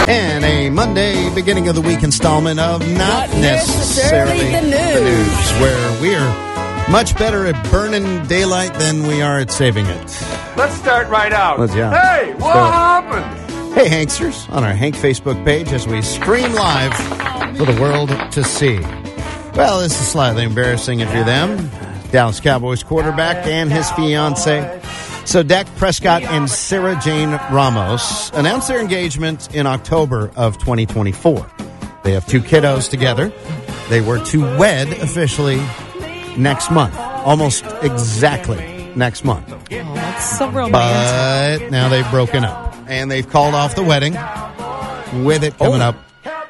And a Monday beginning of the week installment of Not Necessarily the News, where we're much better at burning daylight than we are at saving it. Let's start right out. Hey, what happened? Hey, Hanksters, on our Hank Facebook page as we stream live for the world to see. Well, this is slightly embarrassing if you're them. Dallas Cowboys quarterback and his fiancée. So Dak Prescott and Sarah Jane Ramos announced their engagement in October of 2024. They have 2 kiddos together. They were to wed officially next month, almost exactly next month. Oh, that's so romantic. But now they've broken up, and they've called off the wedding with it coming up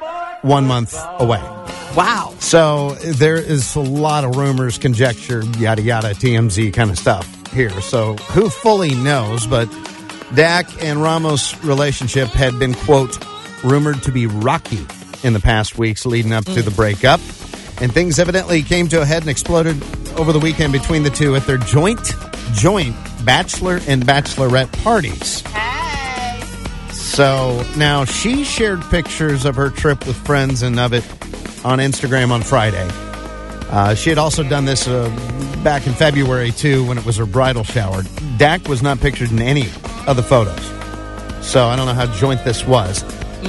1 month away. Wow. So there is a lot of rumors, conjecture, yada, yada, TMZ kind of stuff here. So who fully knows, but Dak and Ramos' relationship had been, quote, rumored to be rocky in the past weeks leading up to the breakup. And things evidently came to a head and exploded over the weekend between the two at their joint bachelor and bachelorette parties. Hey. So now she shared pictures of her trip with friends and of it on Instagram on Friday. She had also done this back in February, too, when it was her bridal shower. Dak was not pictured in any of the photos. So I don't know how joint this was.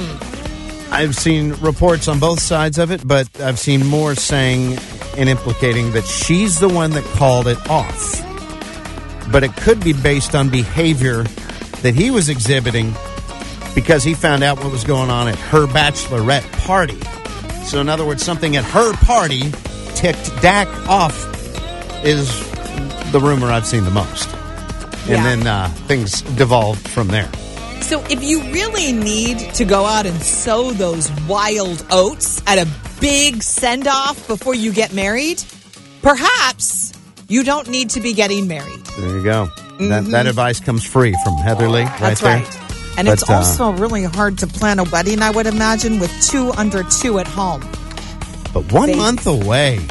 I've seen reports on both sides of it, but I've seen more saying and implicating that she's the one that called it off. But it could be based on behavior that he was exhibiting because he found out what was going on at her bachelorette party. So in other words, something at her party ticked Dak off is the rumor I've seen the most. And then things devolved from there. So if you really need to go out and sow those wild oats at a big send-off before you get married, perhaps you don't need to be getting married. There you go. That advice comes free from Heather Lee right That's there. Right. And it's also really hard to plan a wedding, I would imagine, with 2 under 2 at home. But 1 month away.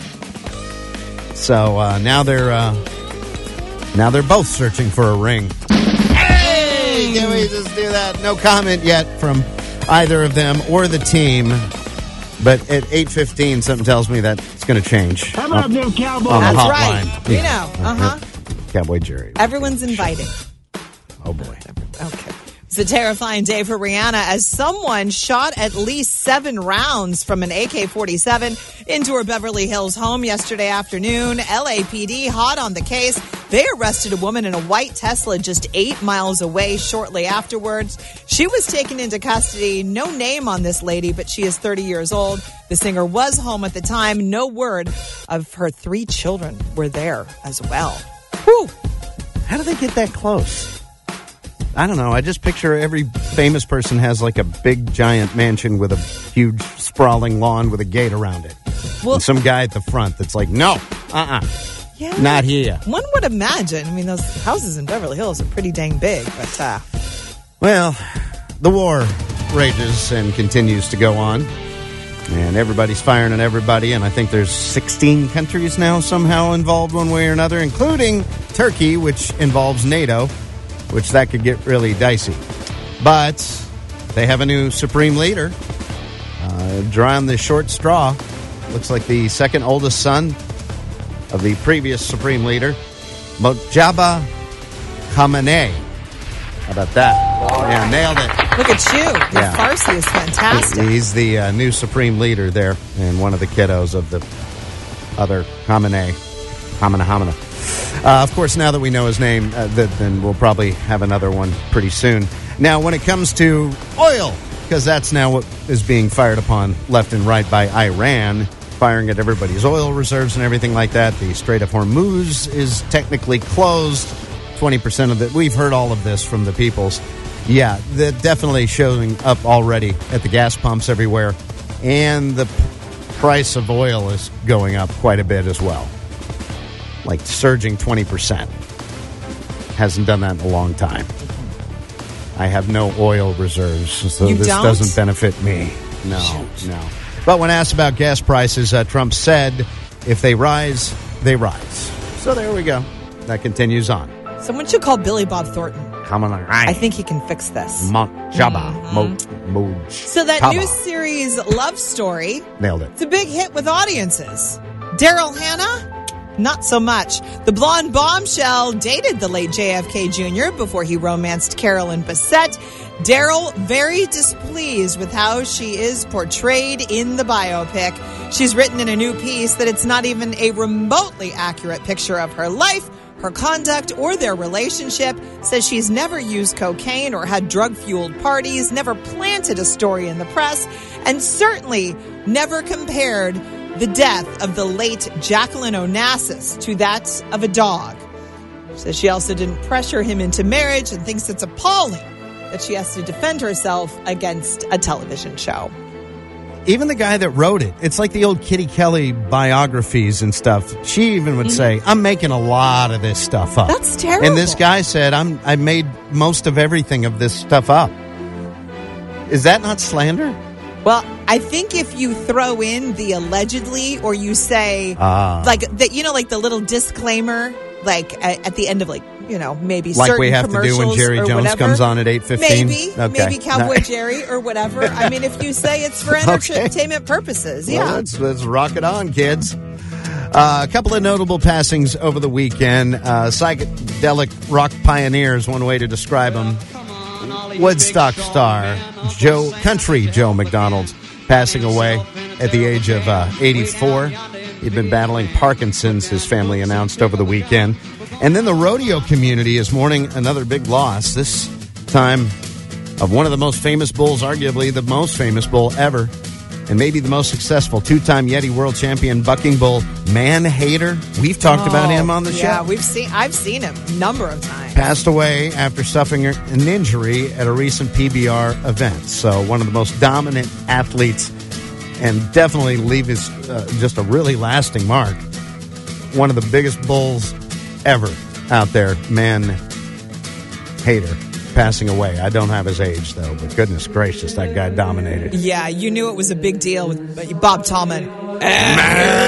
So now they're both searching for a ring. Hey, can we just do that? No comment yet from either of them or the team. But at 8:15, something tells me that it's going to change. How about them Cowboys? On the That's hotline. right. You know, Cowboy Jerry. Everyone's inviting. Oh, boy. Okay. It's a terrifying day for Rihanna as someone shot at least 7 rounds from an AK-47 into her Beverly Hills home yesterday afternoon. LAPD hot on the case. They arrested a woman in a white Tesla just 8 miles away shortly afterwards. She was taken into custody. No name on this lady, but she is 30 years old. The singer was home at the time. No word of her 3 children were there as well. Whew. How do they get that close? I don't know. I just picture every famous person has like a big giant mansion with a huge sprawling lawn with a gate around it. Well, and some guy at the front that's like, no, yeah, not here. One would imagine. I mean, those houses in Beverly Hills are pretty dang big, but well, the war rages and continues to go on. And everybody's firing at everybody. And I think there's 16 countries now somehow involved one way or another, including Turkey, which involves NATO, which that could get really dicey. But they have a new supreme leader. Drawing the short straw. Looks like the second oldest son of the previous supreme leader, Mojtaba Khamenei. How about that? Yeah, nailed it. look at you. Your Farsi is fantastic. He's the new supreme leader there and one of the kiddos of the other Khamenei. Of course, now that we know his name, then we'll probably have another one pretty soon. Now, when it comes to oil, because that's now what is being fired upon left and right by Iran, firing at everybody's oil reserves and everything like that. The Strait of Hormuz is technically closed. 20% of it. We've heard all of this from the peoples. Yeah, they're definitely showing up already at the gas pumps everywhere. And the price of oil is going up quite a bit as well. Like surging 20%. Hasn't done that in a long time. I have no oil reserves, so you this don't? doesn't benefit me. No. But when asked about gas prices, Trump said, if they rise, they rise. So there we go. That continues on. Someone should call Billy Bob Thornton. coming on. I think he can fix this. So that new series, Love Story, nailed it. It's a big hit with audiences. Daryl Hannah, not so much. The blonde bombshell dated the late JFK Jr. before he romanced Carolyn Bessette. Daryl very displeased with how she is portrayed in the biopic. She's written in a new piece that it's not even a remotely accurate picture of her life, her conduct, or their relationship. Says she's never used cocaine or had drug-fueled parties, never planted a story in the press, and certainly never compared the death of the late Jacqueline Onassis to that of a dog. Says she also didn't pressure him into marriage and thinks it's appalling that she has to defend herself against a television show. Even the guy that wrote it, it's like the old Kitty Kelly biographies and stuff. She even would say, I'm making a lot of this stuff up. That's terrible. And this guy said, I made most of everything of this stuff up. Is that not slander? Well, I think if you throw in the allegedly, or you say, like the little disclaimer, like at the end of maybe like certain we have to do when Jerry Jones whatever, comes on at 8:15. Maybe Cowboy Jerry or whatever. I mean, if you say it's for entertainment purposes, yeah. Well, let's rock it on, kids. A couple of notable passings over the weekend. Psychedelic rock pioneers, one way to describe them. Woodstock star Country Joe McDonald passing away at the age of 84. He'd been battling Parkinson's, his family announced over the weekend. And then the rodeo community is mourning another big loss, this time of one of the most famous bulls, arguably the most famous bull ever, and maybe the most successful, two-time Yeti world champion bucking bull, Man Hater. We've talked about him on the show. Yeah, I've seen him a number of times. Passed away after suffering an injury at a recent PBR event. So one of the most dominant athletes, and definitely leaves just a really lasting mark. One of the biggest bulls ever out there, Man Hater, passing away. I don't have his age, though, but goodness gracious, that guy dominated. Yeah, you knew it was a big deal with Bob Tallman. Man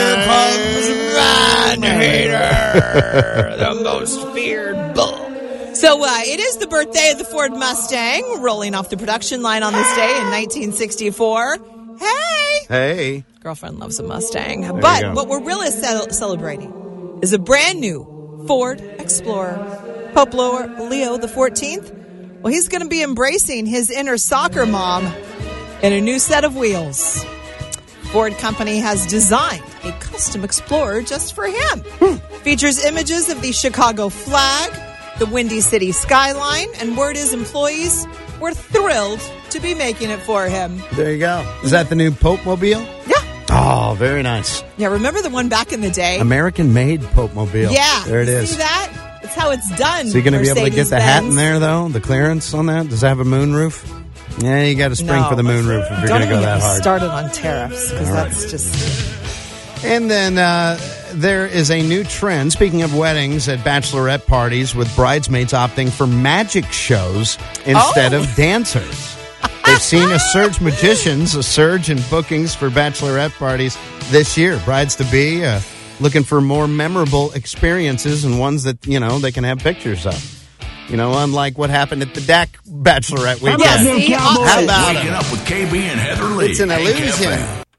Hater, the most feared bull. So it is the birthday of the Ford Mustang, rolling off the production line on this day in 1964. Hey. Girlfriend loves a Mustang. But what we're really celebrating is a brand new Ford Explorer. Pope Leo XIV, well, he's going to be embracing his inner soccer mom in a new set of wheels. Ford Company has designed a custom Explorer just for him. Features images of the Chicago flag, the Windy City skyline, and word is employees were thrilled to be making it for him. There you go. Is that the new Pope Mobile? Yeah. Oh, very nice. Yeah, remember the one back in the day? American-made Pope Mobile. Yeah. There it is. See that? That's how it's done. So you're going to be able to get the hat in there, though? The clearance on that? Does it have a moonroof? Yeah, you got to spring for the moonroof if you're going to go that hard. Don't even get started on tariffs, because that's just... And then there is a new trend, speaking of weddings, at bachelorette parties, with bridesmaids opting for magic shows instead of dancers. They've seen a surge in bookings for bachelorette parties this year. Brides-to-be looking for more memorable experiences and ones that, they can have pictures of. Unlike what happened at the DAC bachelorette weekend. Yeah, How about Waking up with KB and Heather Lee. It's an illusion.